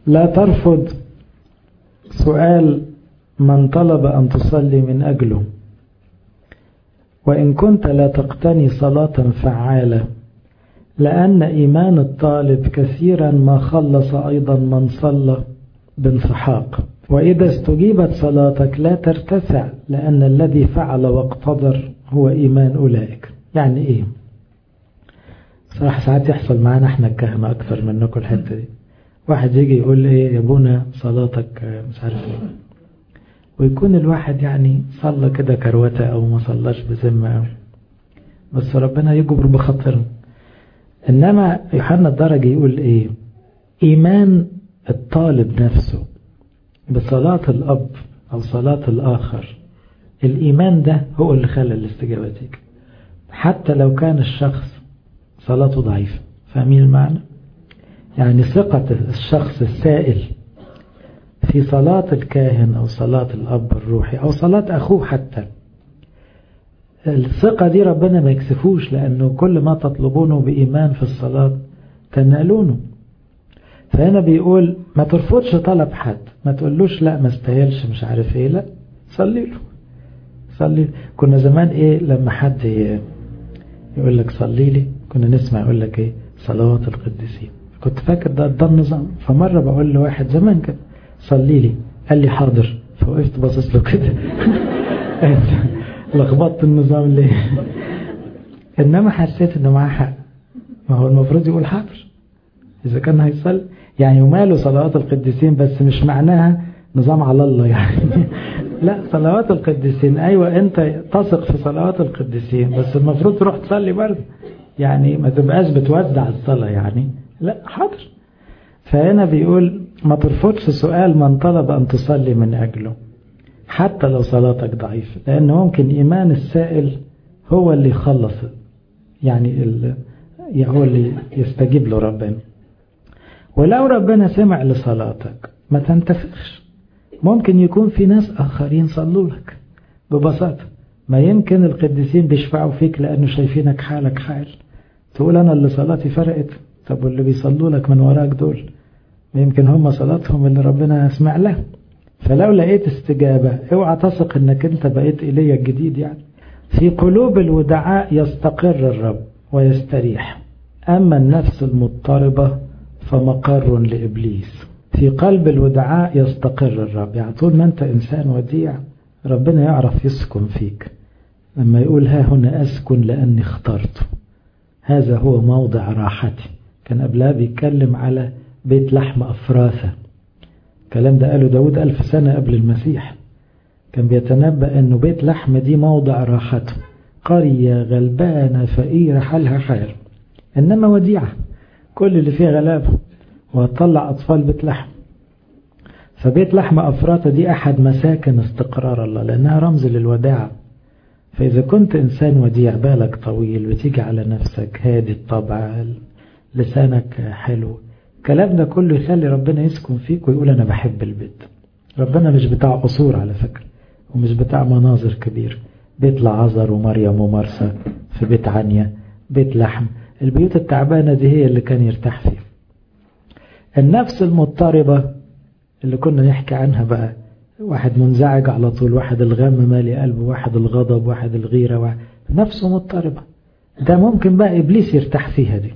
لا ترفض سؤال من طلب أن تصلي من أجله، وإن كنت لا تقتني صلاة فعالة، لأن إيمان الطالب كثيرا ما خلص أيضا من صلى بانسحاق. وإذا استجيبت صلاتك لا ترتفع، لأن الذي فعل واقتدر هو إيمان أولئك. يعني إيه؟ صراحة ساعات يحصل معنا احنا الكهنة أكثر منكم الحتة دي. واحد يجي يقول إيه يا ابونا صلاتك مش عارف إيه، ويكون الواحد يعني صلى كده كروته أو ما صلاش بذمة أو بس ربنا يجبر بخاطرنا. إنما يوحنا الدرجي يقول إيه؟ إيمان الطالب نفسه بصلاة الأب أو صلاة الآخر، الإيمان ده هو اللي خلى الاستجابة تيجي، حتى لو كان الشخص صلاته ضعيفة. فاهمين المعنى؟ يعني ثقة الشخص السائل في صلاة الكاهن أو صلاة الأب الروحي أو صلاة أخوه، حتى الثقة دي ربنا ما يكسفوش، لأنه كل ما تطلبونه بإيمان في الصلاة تنالونه. فهنا بيقول ما ترفضش طلب حد، ما تقولوش لا ما استاهلش مش عارف ايه، لا صلي له. صلي. كنا زمان ايه لما حد يقول لك صلي لي كنا نسمع يقول لك ايه صلوات القديسين. كنت فاكر ده النظام. فمرة بقول لواحد زمان كده صلي لي، قال لي حاضر، فوقفت باصص له كده لخبطت النظام ليه؟ انما حسيت انه معاه حق، ما هو المفروض يقول حاضر إذا كان هيصلي. يعني وماله صلوات القديسين، بس مش معناها نظام على الله يعني لا، صلوات القديسين أيوة أنت تثق في صلوات القديسين، بس المفروض تروح تصلي برضه، يعني ما تبقاش بتودع الصلاة يعني، لا حاضر. فهنا بيقول ما ترفضش سؤال من طلب أن تصلي من أجله حتى لو صلاتك ضعيفة، لأن ممكن إيمان السائل هو اللي يخلص، يعني هو اللي يستجيب له ربنا. ولو ربنا سمع لصلاتك ما تنتفخش، ممكن يكون في ناس آخرين صلوا لك ببساطة. ما يمكن القديسين بيشفعوا فيك لأنه شايفينك حالك حال، تقول أنا اللي صلاتي فرقت. طب واللي بيصلوا لك من وراك دول ما يمكن هم صلاتهم اللي ربنا يسمع له. فلو لقيت استجابة اوعى تثق انك انت بقيت إلي الجديد. يعني في قلوب الودعاء يستقر الرب ويستريح، أما النفس المضطربة فمقر لإبليس. في قلب الودعاء يستقر الرب، يعني طول ما أنت إنسان وديع ربنا يعرف يسكن فيك. لما يقول ها هنا أسكن لأني اخترته، هذا هو موضع راحتي. كان قبلها بيتكلم على بيت لحم أفراثة، الكلام ده قاله داود 1000 سنة قبل المسيح. كان بيتنبأ أنه بيت لحم دي موضع راحته، قرية غلبانة فقيرة حالها حال، إنما وديعة كل اللي فيها غلابة، وهتطلع أطفال بيت لحم. فبيت لحم أفراطة دي أحد مساكن استقرار الله، لأنها رمز للوداعة. فإذا كنت إنسان وديع بالك طويل، بتيجي على نفسك، هادي الطبع، لسانك حلو، الكلام ده كله يخلي ربنا يسكن فيك ويقول أنا بحب البيت. ربنا مش بتاع قصور على فكرة، ومش بتاع مناظر كبير. بيت لعازر ومريم ومرسى، في بيت عنيا، بيت لحم، البيوت التعبانة دي هي اللي كان يرتاح فيها. النفس المضطربة اللي كنا نحكي عنها بقى، واحد منزعج على طول، واحد الغم مالي قلبه، واحد الغضب، واحد الغيرة، واحد نفسه مضطربة، ده ممكن بقى إبليس يرتاح فيها دي.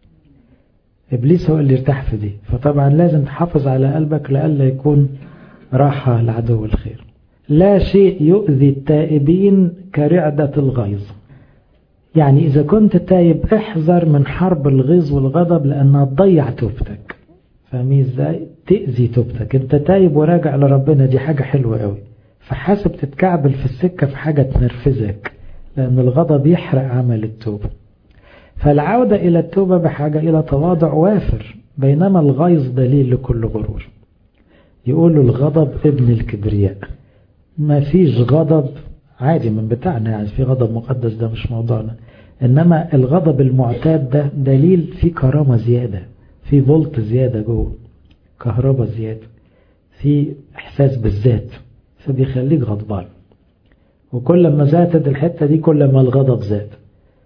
إبليس هو اللي يرتاح في دي. فطبعا لازم تحافظ على قلبك لألا يكون راحة لعدو الخير. لا شيء يؤذي التائبين كرعدة الغيظ. يعني إذا كنت تايب احذر من حرب الغيظ والغضب، لأنها تضيع توبتك. فاهمين ازاي؟ تأذي توبتك. انت تايب وراجع لربنا، دي حاجة حلوة قوي، فحاسب تتكعبل في السكة في حاجة تنرفزك، لأن الغضب يحرق عمل التوبة. فالعودة إلى التوبة بحاجة إلى تواضع وافر، بينما الغيظ دليل لكل غرور. يقولوا الغضب ابن الكبرياء. ما فيش غضب عادي من بتاعنا، يعني في غضب مقدس ده مش موضوعنا، إنما الغضب المعتاد ده دليل في كرامة زيادة، في فولت زيادة جوه، كهرباء زيادة، في إحساس بالذات، فبيخليك غضبان. وكل ما زادت الحتة دي كل ما الغضب زاد.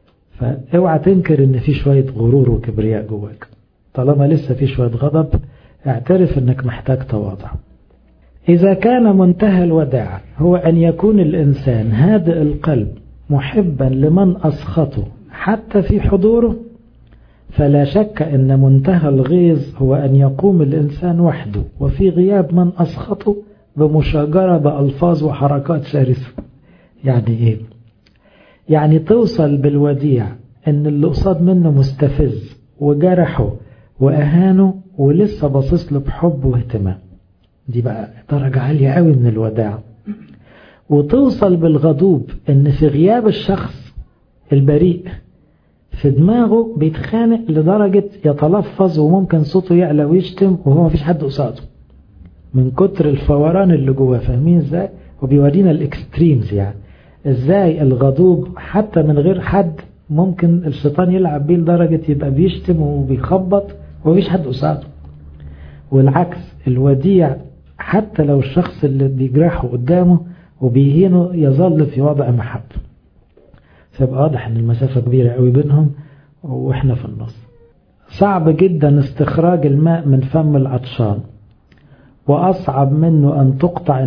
فاوعى تنكر ان في شوية غرور وكبرياء جواك. طالما لسه في شوية غضب اعترف انك محتاج تواضع. إذا كان منتهى الوداع هو أن يكون الإنسان هادئ القلب محبا لمن أسخطه حتى في حضوره، فلا شك أن منتهى الغيظ هو أن يقوم الإنسان وحده وفي غياب من أسخطه بمشاجرة بألفاظ وحركات شرسة. يعني إيه؟ يعني توصل بالوديع أن اللي قصاد منه مستفز وجرحه وأهانه ولسه باصص له بحب واهتمام، دي بقى درجة عالية قوي من الوداع. وتوصل بالغضوب ان في غياب الشخص البريء في دماغه بيتخانق لدرجة يتلفظ وممكن صوته يعلى ويشتم وهو مفيش حد قصاده من كتر الفوران اللي جواه. فاهمين ازاي؟ وبيورينا الاكستريمز، يعني ازاي الغضوب حتى من غير حد ممكن الشيطان يلعب بيه لدرجة يبقى بيشتم وبيخبط ومفيش حد قصاده. والعكس الوديع حتى لو الشخص اللي بيجرحه قدامه وبيهينه يظل في وضع محبة. فيبقى واضح ان المسافة كبيرة قوي بينهم واحنا في النص. صعب جدا استخراج الماء من فم العطشان، واصعب منه ان تقطع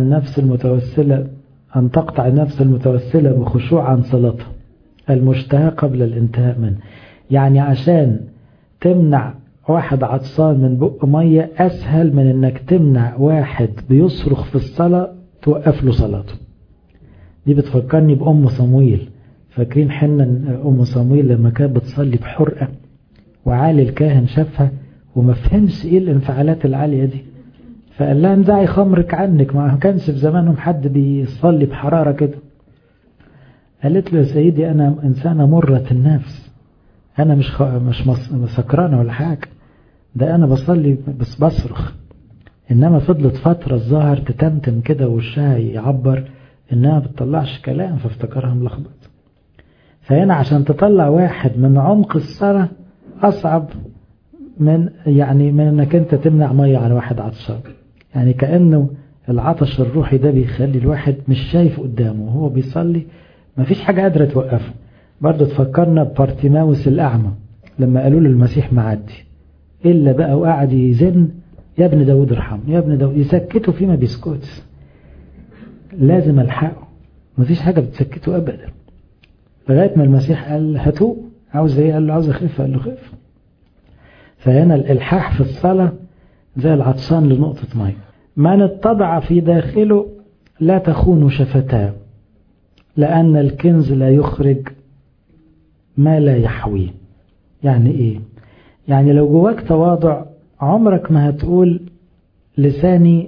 النفس المتوسلة بخشوع عن صلاتها المشتهى قبل الانتهاء منه. يعني عشان تمنع واحد عطسان من بق مية أسهل من أنك تمنع واحد بيصرخ في الصلاة توقف له صلاته. دي بتفكرني بأم صمويل. فاكرين حنا أم صمويل لما كانت بتصلي بحرقة وعالي الكاهن شافها وما فهمش إيه الانفعالات العالية دي، فقال لها انزعي خمرك عنك. ما كانش في زمانهم حد بيصلي بحرارة كده. قالت له يا سيدي أنا إنسانة مرة النفس، أنا مش سكرانة ولا حاجة، ده أنا بصلي بس بصرخ. إنما فضلت فترة الظاهر تتمتم كده وشها يعبر إنها بتطلعش كلام، فافتكرها ملخبط. فهنا عشان تطلع واحد من عمق الصلاة أصعب من إنك أنت تمنع مية عن واحد عطشان. يعني كأنه العطش الروحي ده بيخلي الواحد مش شايف قدامه وهو بيصلي، مفيش حاجة قادرة توقفه. برضه تفكرنا ببارتيماوس الأعمى لما قالوا له المسيح معدي إلا بقى وقعد يزن يا ابن داود ارحم يا ابن داود، يسكته فيه ما بيسكتش، لازم الحقه، مفيش حاجة بتسكته أبدا. لغاية ما المسيح قال هاتوه، عاوز ايه؟ قال له عاوز اخف، قال له خف. فهنا الإلحاح في الصلاة زي العطشان لنقطة ماء. من اتضع في داخله لا تخون شفتاه، لأن الكنز لا يخرج ما لا يحويه. يعني ايه؟ يعني لو جواك تواضع عمرك ما هتقول لساني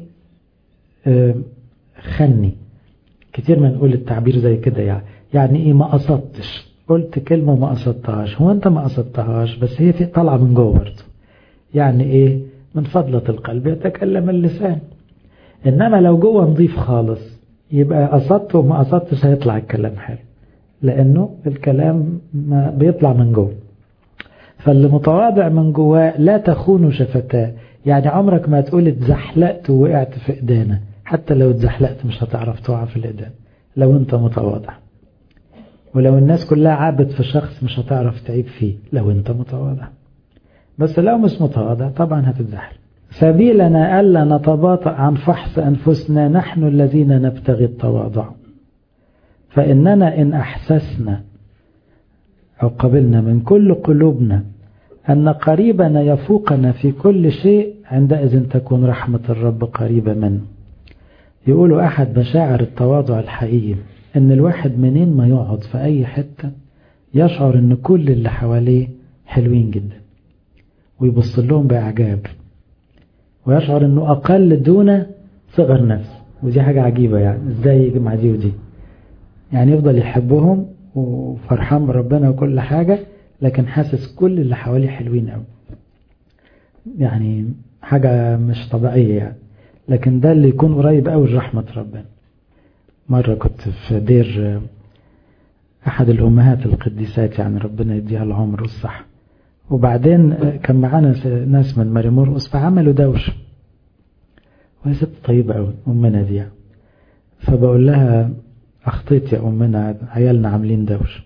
خني. كتير ما نقول التعبير زي كده، يعني ايه؟ ما قصدتش، قلت كلمة ما قصدتهاش. هو انت ما قصدتهاش بس هي في طالعة من جوه برضه. يعني ايه؟ من فضلة القلب يتكلم اللسان. انما لو جوه نضيف خالص يبقى قصدت وما قصدتش هيطلع الكلام حلو، لانه الكلام ما بيطلع من جوه. فاللي متواضع من جواه لا تخون شفتاه، يعني عمرك ما تقول اتزحلقت ووقعت في ايدينا. حتى لو اتزحلقت مش هتعرف تقع في الايدين لو انت متواضع. ولو الناس كلها عابت في شخص مش هتعرف تعيب فيه لو انت متواضع. بس لو مش متواضع طبعا هتتزحلق. سبيلنا ألا نتباطأ عن فحص أنفسنا نحن الذين نبتغي التواضع، فإننا إن أحسسنا أو قبلنا من كل قلوبنا أن قريبنا يفوقنا في كل شيء عندئذ تكون رحمة الرب قريبة منه. يقولوا أحد مشاعر التواضع الحقيقي أن الواحد منين ما يقعد في أي حتة يشعر أن كل اللي حواليه حلوين جدا ويبص لهم بإعجاب، ويشعر أنه أقل دون صغر نفس. ودي حاجة عجيبة، يعني إزاي يجمع دي ودي؟ يعني يفضل يحبهم وفرحان بربنا وكل حاجة، لكن حاسس كل اللي حواليه حلوين قوي. يعني حاجة مش طبيعية يعني. لكن ده اللي يكون قريب قوي لرحمة ربنا. مرة كنت في دير أحد الأمهات القديسات، يعني ربنا يديها العمر والصحة، وبعدين كان معانا ناس من ماري مرقس فعملوا دوش، وهي ست طيبة قوي أمنا دي. فبقول لها أخطيت يا أمنا، عيالنا عاملين دوش.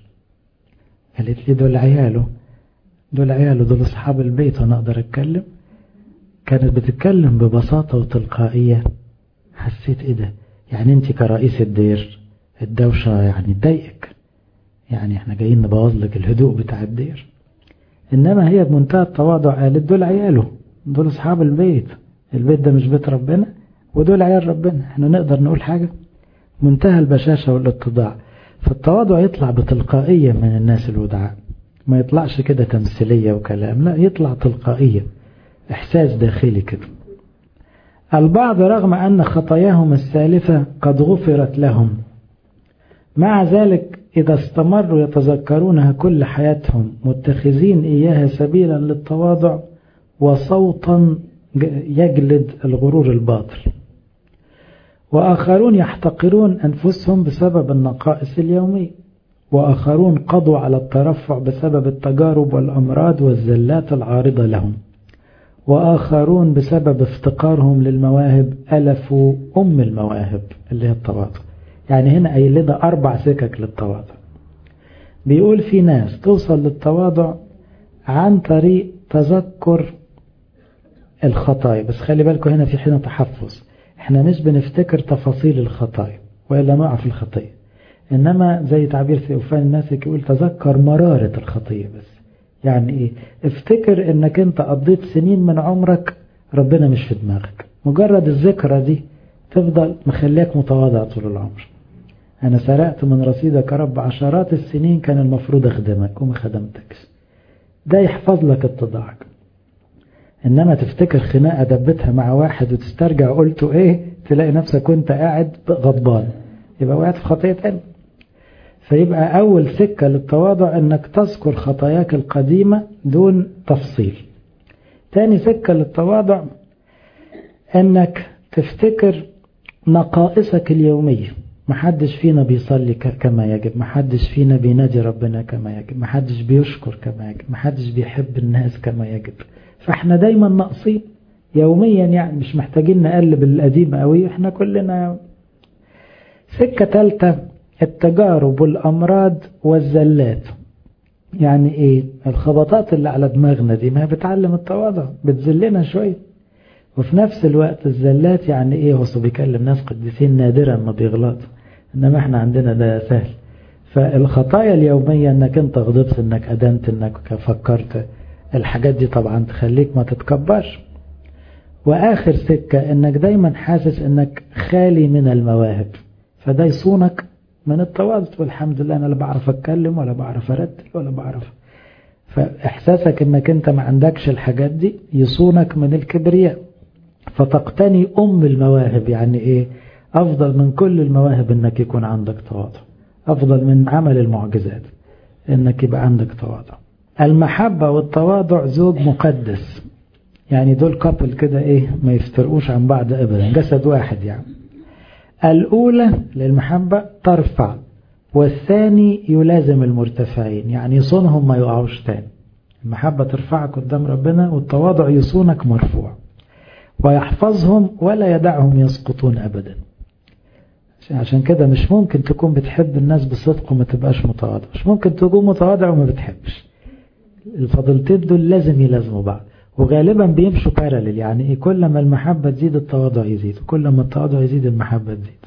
قالت لي دول عياله دول أصحاب البيت وأنا أقدر أتكلم؟ كانت بتتكلم ببساطة وتلقائية. حسيت ايه ده؟ يعني انت كرئيس الدير الدوشة يعني تضايقك، يعني احنا جايين نبوظ لك الهدوء بتاع الدير. انما هي بمنتهى التواضع قالت دول عياله، دول اصحاب البيت ده مش بيت ربنا ودول عيال ربنا، احنا نقدر نقول حاجة؟ منتهى البشاشة والاتضاع. فالتواضع يطلع بتلقائية من الناس الودعاء، ما يطلعش كده تمثيلية وكلام، لا يطلع تلقائية، احساس داخلي كده. البعض رغم أن خطاياهم السالفة قد غفرت لهم، مع ذلك إذا استمروا يتذكرونها كل حياتهم متخذين إياها سبيلا للتواضع وصوتا يجلد الغرور الباطل. وآخرون يحتقرون أنفسهم بسبب النقائص اليومية، وآخرون قضوا على الترفع بسبب التجارب والأمراض والزلات العارضة لهم، وآخرون بسبب افتقارهم للمواهب ألفوا المواهب اللي هي التواضع. يعني هنا قايل لنا 4 سكك للتواضع. بيقول في ناس توصل للتواضع عن طريق تذكر الخطايا، بس خلي بالكم هنا في حين تحفظ، احنا مش بنفتكر تفاصيل الخطايا وإلا نقع في الخطية، إنما زي تعبير ثيوفان الناسك يقول تذكر مرارة الخطية. بس يعني ايه؟ افتكر انك انت قضيت سنين من عمرك ربنا مش في دماغك، مجرد الذكرى دي تفضل مخليك متواضع طول العمر. انا سرقت من رصيدك يا رب عشرات السنين، كان المفروض اخدمك وما خدمتكش. ده يحفظ لك اتضاعك. انما تفتكر خناقة دبتها مع واحد وتسترجع قلته ايه، تلاقي نفسك وانت قاعد غضبان، يبقى وقعت في خطية تاني. فيبقى أول سكة للتواضع أنك تذكر خطاياك القديمة دون تفصيل. تاني سكة للتواضع أنك تفتكر نقائصك اليومية. محدش فينا بيصلي كما يجب، محدش فينا بينادي ربنا كما يجب، محدش بيشكر كما يجب، محدش بيحب الناس كما يجب. فاحنا دايما ناقصين يوميا، يعني مش محتاجين نقلب القديم قوي، احنا كلنا. سكة ثالثة التجارب والأمراض والزلات. يعني ايه؟ الخبطات اللي على دماغنا دي ما بتعلم التواضع، بتزلنا شوية. وفي نفس الوقت الزلات يعني ايه؟ هو بيكلم ناس قديسين نادرا ما بيغلطوا، انما احنا عندنا ده سهل. فالخطايا اليومية انك انت غضبت، انك ادنت، انك فكرت، الحاجات دي طبعا تخليك ما تتكبرش. واخر سكة انك دايما حاسس انك خالي من المواهب، فده يصونك من التواضع. والحمد لله انا لا بعرف اتكلم ولا بعرف ارتل ولا بعرف. فاحساسك انك انت ما عندكش الحاجات دي يصونك من الكبرياء، فتقتني المواهب. يعني ايه؟ افضل من كل المواهب انك يكون عندك تواضع، افضل من عمل المعجزات انك يبقى عندك تواضع. المحبة والتواضع زوج مقدس، يعني دول كابل كده ايه، ما يفترقوش عن بعض ابدا، جسد واحد يعني. الأولى للمحبة ترفع، والثاني يلازم المرتفعين، يعني يصونهم ما يقعوش تاني. المحبة ترفعك قدام ربنا، والتواضع يصونك مرفوع، ويحفظهم ولا يدعهم يسقطون أبدا. عشان كده مش ممكن تكون بتحب الناس بصدق وما تبقاش متواضع، مش ممكن تكون متواضع وما بتحبش. الفضلتين دول لازم يلازموا بعض، وغالبا بيمشوا باراليل. يعني ايه؟ كل ما المحبة تزيد التواضع يزيد، وكل ما التواضع يزيد المحبة تزيد،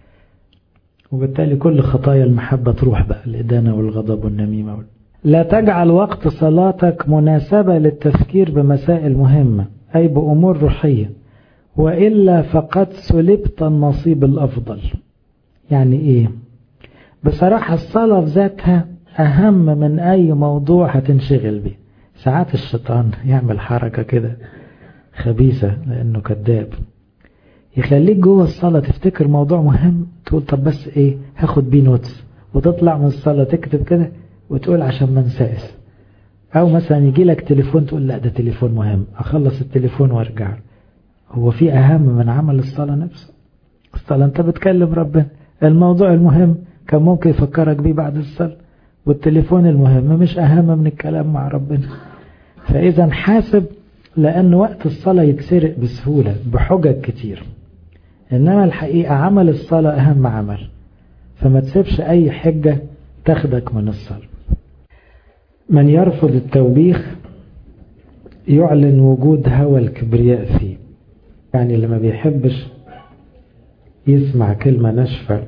وبالتالي كل خطايا المحبة تروح بقى، الإدانة والغضب والنميمة. لا تجعل وقت صلاتك مناسبة للتفكير بمسائل مهمة أي بأمور روحية، وإلا فقد سلبت النصيب الأفضل. يعني ايه؟ بصراحة الصلاة في ذاتها أهم من أي موضوع هتنشغل به. ساعات الشيطان يعمل حركة كده خبيثة لأنه كذاب، يخليك جوه الصلاة تفتكر موضوع مهم، تقول طب بس ايه هاخد بيه نوتس، وتطلع من الصلاة تكتب كده وتقول عشان ما انساش. او مثلا يجي لك تليفون تقول لا ده تليفون مهم، اخلص التليفون وارجع. هو في اهم من عمل الصلاة نفسه؟ الصلاة انت بتكلم ربنا، الموضوع المهم كان ممكن يفكرك بيه بعد الصلاة، والتليفون المهم مش اهم من الكلام مع ربنا. فاذا حاسب، لان وقت الصلاة يتسرق بسهولة بحجج كتير، انما الحقيقة عمل الصلاة اهم عمل، فما تسيبش اي حجة تاخدك من الصلاة. من يرفض التوبيخ يعلن وجود هوى الكبرياء فيه. يعني اللي ما بيحبش يسمع كلمة ناشفة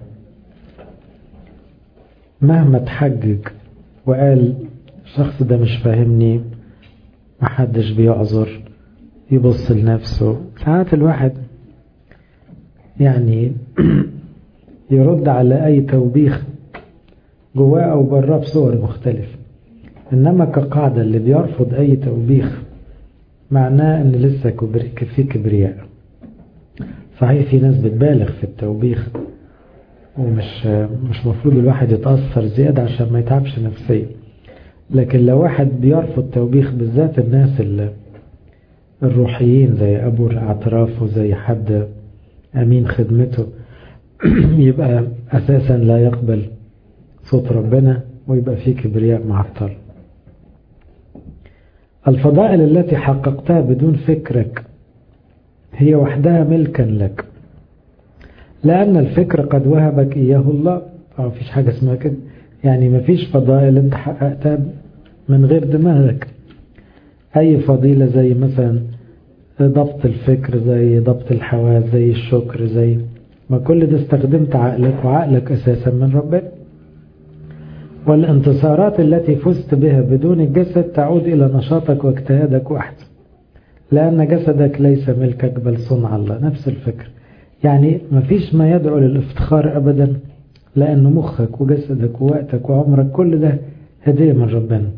مهما تحجج وقال الشخص ده مش فاهمني، محدش بيعذر، يبص لنفسه. ساعات الواحد يعني يرد على أي توبيخ جواه أو براه بصور مختلفة، إنما كقاعدة اللي بيرفض أي توبيخ معناه إن لسه في كبرياء. صحيح في ناس بتبالغ في التوبيخ، مش مفروض الواحد يتأثر زيادة عشان ما يتعبش نفسيا، لكن لو واحد بيرفض توبيخ، بالذات الناس الروحيين زي أبو الاعتراف وزي حد أمين خدمته يبقى أساسا لا يقبل صوت ربنا، ويبقى فيه كبرياء معطل. الفضائل التي حققتها بدون فكرك هي وحدها ملكا لك، لأن الفكر قد وهبك إياه الله. مفيش حاجة اسمها كده، يعني مفيش فضائل انت حققتها من غير دماغك. أي فضيلة زي مثلا ضبط الفكر، زي ضبط الحواس، زي الشكر، زي ما كل ده استخدمت عقلك، وعقلك أساسا من ربنا. والانتصارات التي فزت بها بدون الجسد تعود إلى نشاطك واجتهادك وحده، لأن جسدك ليس ملكك بل صنع الله. نفس الفكر، يعني مفيش ما يدعو للافتخار أبدا، لأن مخك وجسدك ووقتك وعمرك كل ده هدية من ربنا.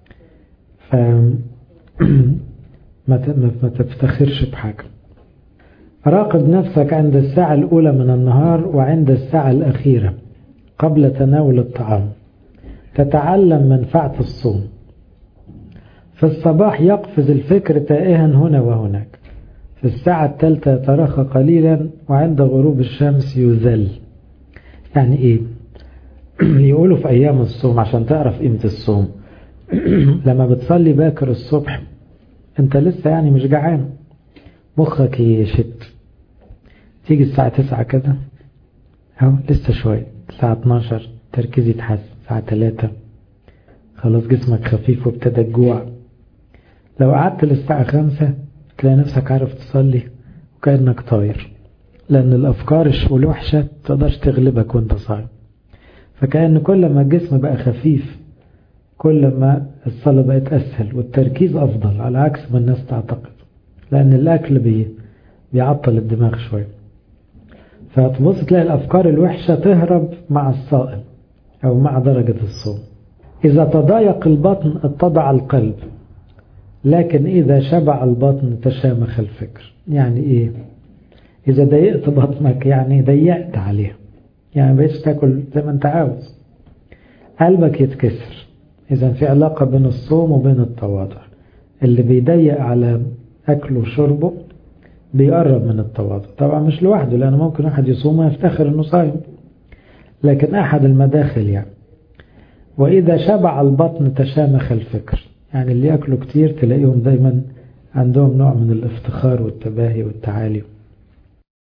ما تفتخرش بحاجة. راقب نفسك عند الساعة الأولى من النهار وعند الساعة الأخيرة قبل تناول الطعام، تتعلم منفعة الصوم. في الصباح يقفز الفكر تائها هنا وهناك، في الساعة الثالثة يتراخى قليلا، وعند غروب الشمس يذل. يعني ايه؟ يقولوا في أيام الصوم عشان تعرف قيمة الصوم لما بتصلي باكر الصبح انت لسه يعني مش جعان، مخك يشت، تيجي الساعة 9 كده اهو لسه شوية، الساعة 12 تركيز يتحسن، الساعة 3 خلاص جسمك خفيف وابتدى الجوع. لو قعدت للساعة 5 تلاقي نفسك عارف تصلي وكأنك طاير، لأن الأفكار الوحشة تقدرش تغلبك وانت صايم. فكأن كل ما الجسم بقى خفيف كل ما الصلاة بقت أسهل والتركيز أفضل، على عكس ما الناس تعتقد، لأن الأكل بيعطل الدماغ شوية. فتبص تلاقي الأفكار الوحشة تهرب مع الصائم أو مع درجة الصوم. إذا تضايق البطن اتضع القلب، لكن إذا شبع البطن تشامخ الفكر. يعني إيه؟ إذا ضيقت بطنك يعني ضيقت عليه، يعني بقيتش تاكل زي ما انت عاوز، قلبك يتكسر. إذا في علاقة بين الصوم وبين التواضع. اللي بيضيق على أكله وشربه بيقرب من التواضع. طبعا مش لوحده، لأنه ممكن واحد يصوم ويفتخر إنه صايم، لكن أحد المداخل يعني. وإذا شبع البطن تشامخ الفكر، يعني اللي يأكلوا كتير تلاقيهم دايما عندهم نوع من الافتخار والتباهي والتعالي.